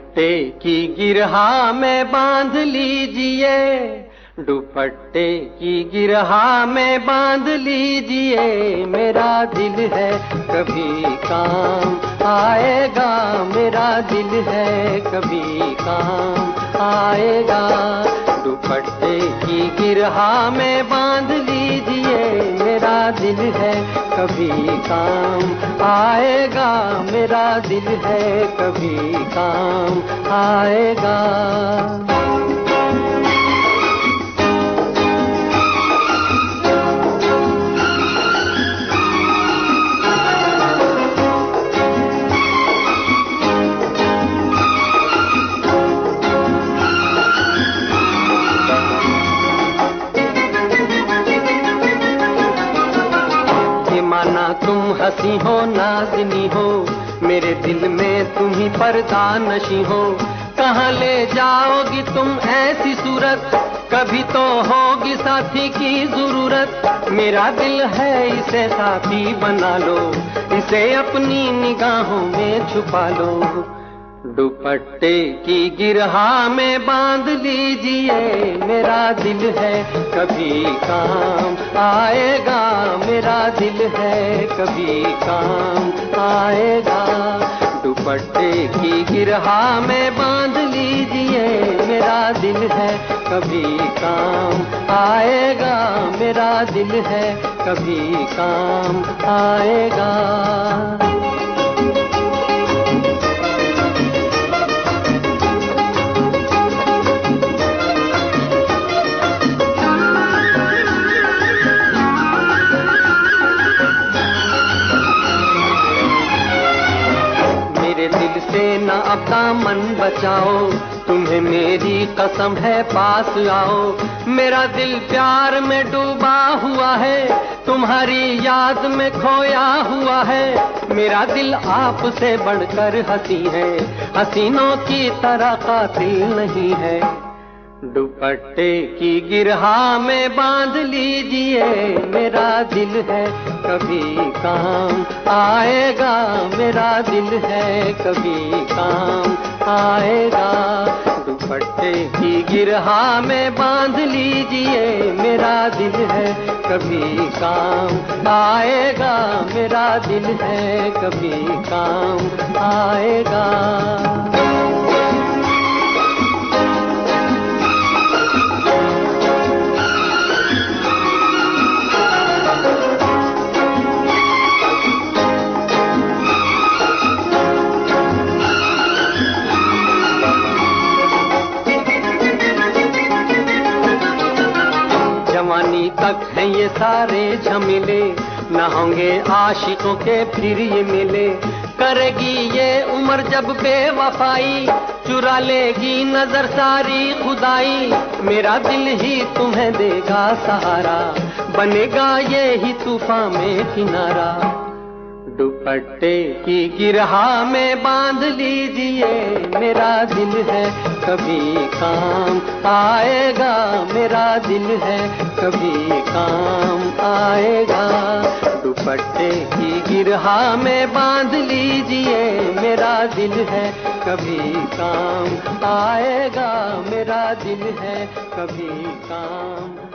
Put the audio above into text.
दुपट्टे की गिरहा में बांध लीजिए, दुपट्टे की गिरहा में बांध लीजिए। मेरा दिल है कभी काम आएगा, मेरा दिल है कभी काम आएगा। दुपट्टे की गिरहा में बांध लीजिए, मेरा दिल है कभी काम आएगा, मेरा दिल है कभी काम आएगा। माना तुम हंसी हो नाज़नी हो, मेरे दिल में तुम ही पर्दा नशी हो। कहाँ ले जाओगी तुम ऐसी सूरत, कभी तो होगी साथी की जरूरत। मेरा दिल है इसे साथी बना लो, इसे अपनी निगाहों में छुपा लो। दुपट्टे की गिरहा में बांध लीजिए, मेरा दिल है कभी काम आएगा, मेरा दिल है कभी काम आएगा। दुपट्टे की गिरहा में बांध लीजिए, मेरा दिल है कभी काम आएगा, मेरा दिल है कभी काम आएगा। दिल से न अब दामन बचाओ, तुम्हें मेरी कसम है पास आओ। मेरा दिल प्यार में डूबा हुआ है, तुम्हारी याद में खोया हुआ है। मेरा दिल आपसे बढ़कर हंसी है, हसीनों की तरह कातिल नहीं है। दुपट्टे की गिरहा में बांध लीजिए, मेरा दिल है कभी काम आएगा, मेरा दिल है कभी काम आएगा। दुपट्टे की गिरहा में बांध लीजिए, मेरा दिल है कभी काम आएगा, मेरा दिल है कभी काम आएगा। जवानी तक है ये सारे झमेले, न होंगे आशिकों के फिर ये मिले। करेगी ये उम्र जब बेवफाई, चुरा लेगी नजर सारी खुदाई। मेरा दिल ही तुम्हें देगा सहारा, बनेगा ये ही तूफान में किनारा। दुपट्टे की गिरहा में बांध लीजिए, मेरा दिल है कभी काम आएगा, मेरा दिल है कभी काम आएगा। दुपट्टे की गिरहा में बांध लीजिए, मेरा दिल है कभी काम आएगा, मेरा दिल है कभी काम